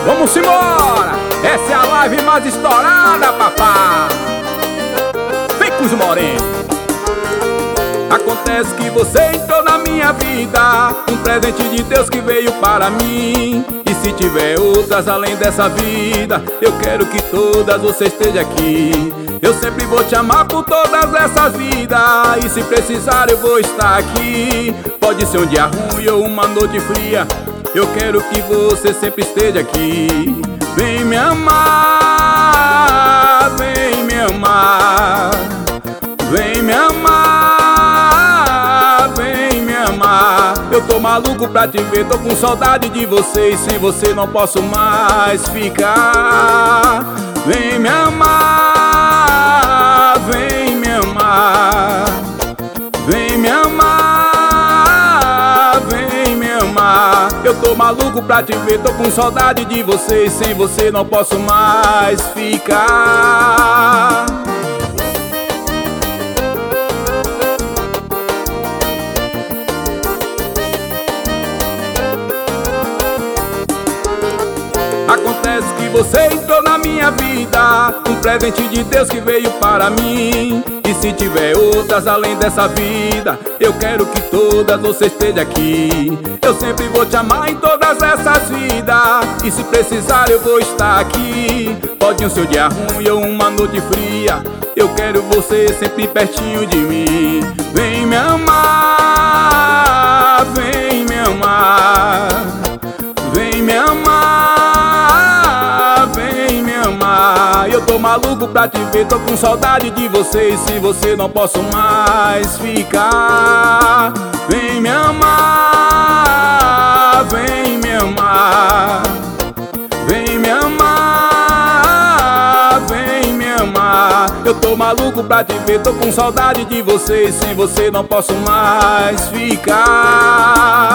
Vamos embora! Essa é a live mais estourada, papá! Vem com os morenos! Acontece que você entrou na minha vida, um presente de Deus que veio para mim. E se tiver outras além dessa vida, eu quero que todas você esteja aqui. Eu sempre vou te amar por todas essas vidas, e se precisar eu vou estar aqui. Pode ser um dia ruim ou uma noite fria, eu quero que você sempre esteja aqui. Vem me amar, vem me amar, vem me amar, vem me amar. Eu tô maluco pra te ver, tô com saudade de você, e sem você não posso mais ficar. Vem me amar, vem me amar, vem me amar, vem me amar. Eu tô maluco pra te ver, tô com saudade de você, e sem você não posso mais ficar. Acontece que você entrou na minha vida, um presente de Deus que veio para mim. E se tiver outras além dessa vida, eu quero que todas você esteja aqui. Eu sempre vou te amar em todas essas vidas, e se precisar eu vou estar aqui. Pode um seu dia ruim ou uma noite fria, eu quero você sempre pertinho de mim. Vem me amar, vem me amar, vem me amar, vem me amar. Eu tô maluco pra te ver, tô com saudade de você, e sem você não posso mais ficar. Vem me amar, vem me amar, vem me amar, vem me amar. Eu tô maluco pra te ver, tô com saudade de você, e sem você não posso mais ficar.